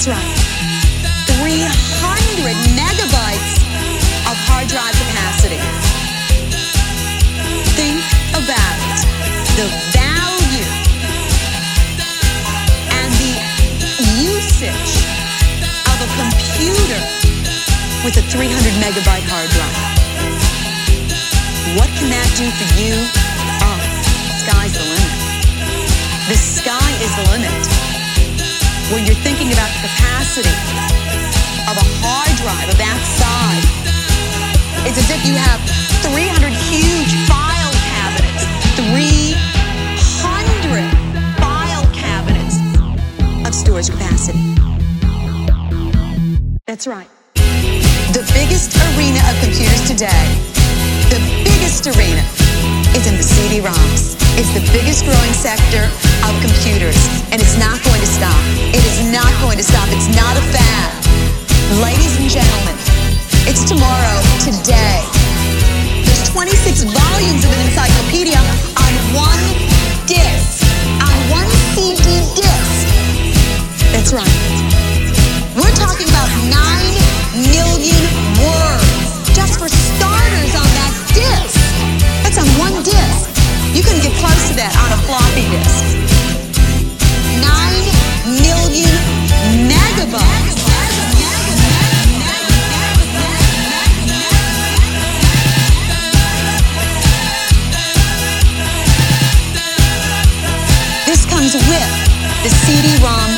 That's right. 300 megabytes of hard drive capacity. Think about it. The value and the usage of a computer with a 300 megabyte hard drive. What can that do for you? Oh, sky's the limit. The sky is the limit. When you're thinking about the capacity of a hard drive of that size, it's as if you have 300 huge file cabinets, 300 file cabinets of storage capacity. That's right. The biggest arena of computers today, the biggest arena is in the CD-ROMs. It's the biggest growing sector of computers, and it's not going to stop. It is not going to stop. It's not a fad. Ladies and gentlemen, it's tomorrow, today. There's 26 volumes of an encyclopedia on one disc, on one CD disc. That's right. We're talking about 9 million words just for starters on that disc. That's on one disc. You couldn't get close to that on a floppy disk. 9 million megabytes. This comes with the CD-ROM